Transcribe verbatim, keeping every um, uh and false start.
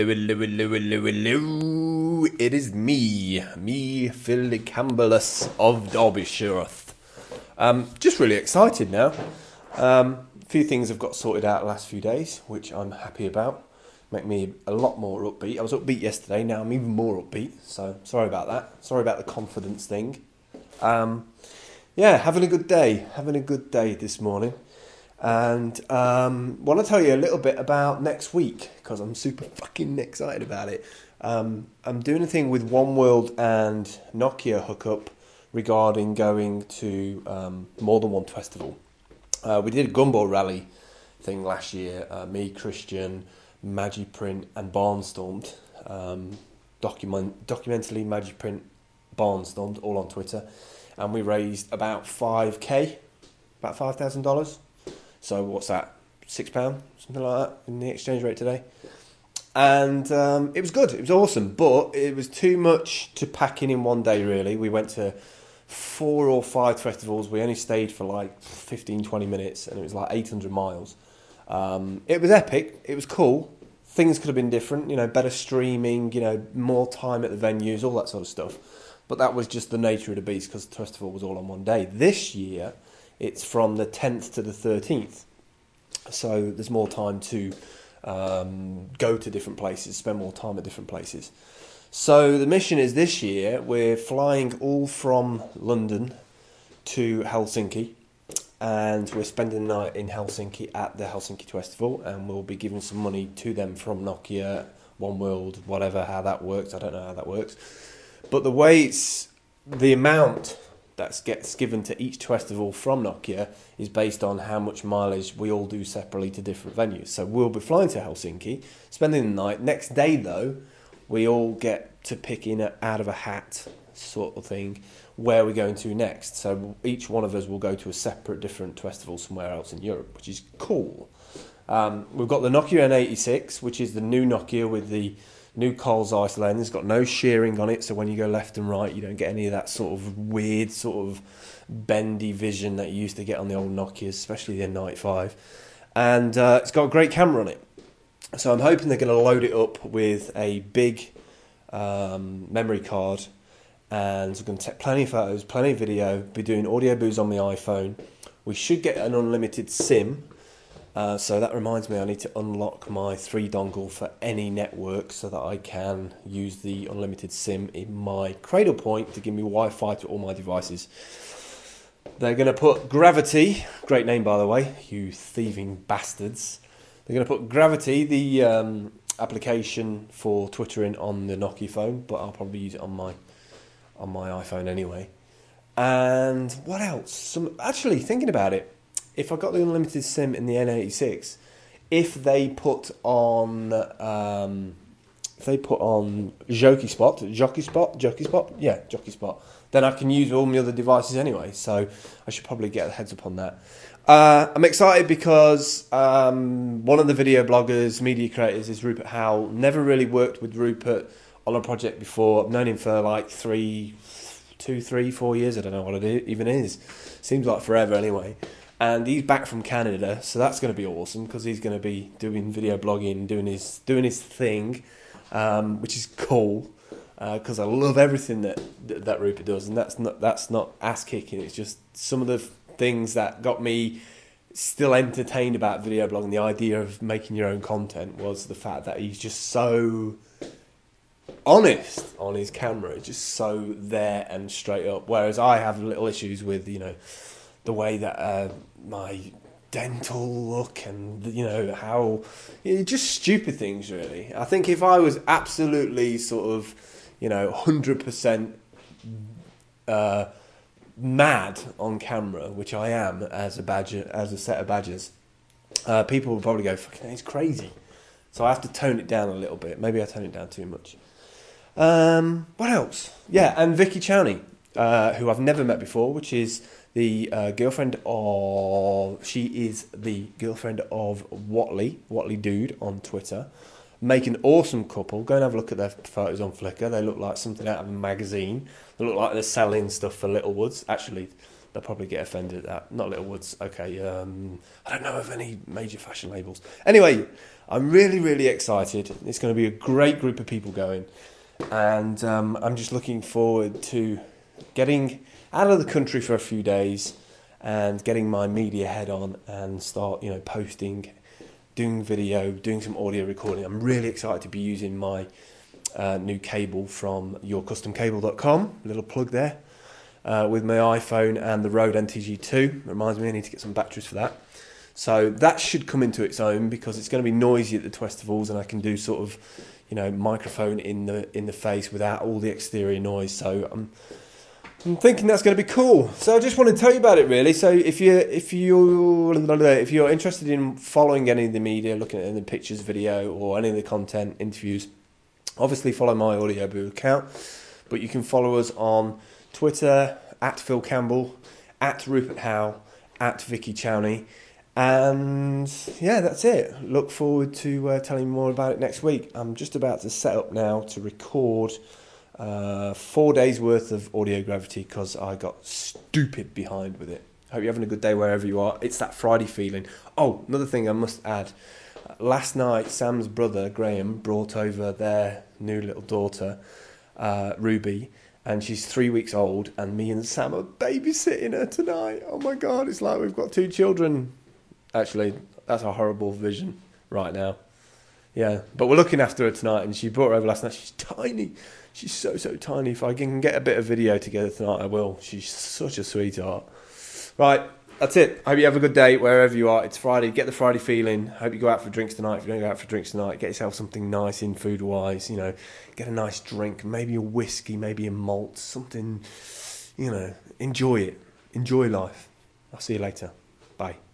Hello, hello, hello, hello. It is me, me, Phil Campbellus of Derbyshire. Um, just really excited now. Um, a few things have got sorted out the last few days, which I'm happy about. Make me a lot more upbeat. I was upbeat yesterday, now I'm even more upbeat. So sorry about that. Sorry about the confidence thing. Um, yeah, having a good day. Having a good day this morning. And um, want to tell you a little bit about next week because I'm super fucking excited about it. Um, I'm doing a thing with One World and Nokia hookup regarding going to um, more than one festival. Uh, we did a Gumball Rally thing last year. Uh, me, Christian, Magiprint, and Barnstormed. Um, document documentally Magiprint, Barnstormed, all on Twitter, and we raised about five k, about five thousand dollars. So what's that? Six pound, something like that in the exchange rate today. And um, it was good. It was awesome, but it was too much to pack in in one day. Really, we went to four or five festivals. We only stayed for like fifteen, twenty minutes, and it was like eight hundred miles. Um, it was epic. It was cool. Things could have been different. You know, better streaming. You know, more time at the venues, all that sort of stuff. But that was just the nature of the beast because the festival was all on one day. This year, it's from the tenth to the thirteenth. So there's more time to um, go to different places, spend more time at different places. So the mission is this year, we're flying all from London to Helsinki. And we're spending the night in Helsinki at the Helsinki Festival. And we'll be giving some money to them from Nokia, One World, whatever, how that works. I don't know how that works. But the way it's, the amount that gets given to each festival from Nokia is based on how much mileage we all do separately to different venues. So we'll be flying to Helsinki, spending the night. Next day, though, we all get to pick in a, out of a hat sort of thing where we're going to next. So each one of us will go to a separate different festival somewhere else in Europe, which is cool. Um, we've got the Nokia N eighty-six, which is the new Nokia with the new Carl Zeiss lens. It's got no shearing on it, so when you go left and right, you don't get any of that sort of weird, sort of bendy vision that you used to get on the old Nokias, especially the N ninety-five. And uh, it's got a great camera on it. So I'm hoping they're going to load it up with a big um, memory card, and we're going to take plenty of photos, plenty of video, be doing audio booze on my iPhone. We should get an unlimited SIM. Uh, so that reminds me, I need to unlock my three dongle for any network so that I can use the unlimited SIM in my Cradle Point to give me Wi-Fi to all my devices. They're going to put Gravity, great name by the way, you thieving bastards. They're going to put Gravity, the um, application for twittering, on the Nokia phone, but I'll probably use it on my on my iPhone anyway. And what else? Some actually thinking about it. If I got the unlimited SIM in the N eighty-six, if they put on, um, if they put on Jockey Spot, Jockey Spot, Jockey Spot, yeah, Jockey Spot, then I can use all my other devices anyway. So I should probably get a heads up on that. Uh, I'm excited because um, one of the video bloggers, media creators, is Rupert Howell. Never really worked with Rupert on a project before. I've known him for like three, two, three, four years. I don't know what it even is. Seems like forever anyway. And he's back from Canada, so that's going to be awesome because he's going to be doing video blogging, doing his doing his thing, um, which is cool because uh, I love everything that, that that Rupert does, and that's not that's not ass kicking. It's just some of the things that got me still entertained about video blogging. The idea of making your own content was the fact that he's just so honest on his camera, just so there and straight up. Whereas I have little issues with, you know, the way that uh, my dental look and, you know, how, you know, just stupid things really. I think if I was absolutely sort of, you know, one hundred percent uh, mad on camera, which I am as a badger, as a set of badgers, uh, people would probably go, fucking, he's crazy. So I have to tone it down a little bit. Maybe I tone it down too much. Um, what else? Yeah, and Vicky Chowney, uh, who I've never met before, which is the uh, girlfriend of, she is the girlfriend of Watley, Watley Dude on Twitter. Make an awesome couple. Go and have a look at their photos on Flickr. They look like something out of a magazine. They look like they're selling stuff for Littlewoods. Actually, they'll probably get offended at that. Not Littlewoods, okay. Um, I don't know of any major fashion labels. Anyway, I'm really, really excited. It's going to be a great group of people going. And um, I'm just looking forward to getting out of the country for a few days and getting my media head on and start, you know, posting, doing video, doing some audio recording. I'm really excited to be using my uh, new cable from your custom cable dot com, little plug there, uh, with my iPhone and the Rode N T G two. Reminds me I need to get some batteries for that. So that should come into its own because it's going to be noisy at the Twestivals, and I can do sort of, you know, microphone in the in the face without all the exterior noise. So I'm I'm thinking that's going to be cool. So I just want to tell you about it, really. So if you if you if you're interested in following any of the media, looking at any pictures, video, or any of the content, interviews, obviously follow my Audioboo account. But you can follow us on Twitter at Phil Campbell, at Rupert Howe, at Vicky Chowney. And yeah, that's it. Look forward to uh, telling you more about it next week. I'm just about to set up now to record uh, four days worth of Audio Gravity because I got stupid behind with it. Hope you're having a good day wherever you are. It's that Friday feeling. Oh, another thing I must add. Last night, Sam's brother, Graham, brought over their new little daughter, uh, Ruby, and she's three weeks old, and me and Sam are babysitting her tonight. Oh my God, it's like we've got two children. Actually, that's a horrible vision right now. Yeah, but we're looking after her tonight, and she brought her over last night. She's tiny. She's so, so tiny. If I can get a bit of video together tonight, I will. She's such a sweetheart. Right, that's it. Hope you have a good day wherever you are. It's Friday. Get the Friday feeling. Hope you go out for drinks tonight. If you don't go out for drinks tonight, get yourself something nice in food-wise. You know, get a nice drink, maybe a whiskey, maybe a malt, something, you know, enjoy it. Enjoy life. I'll see you later. Bye.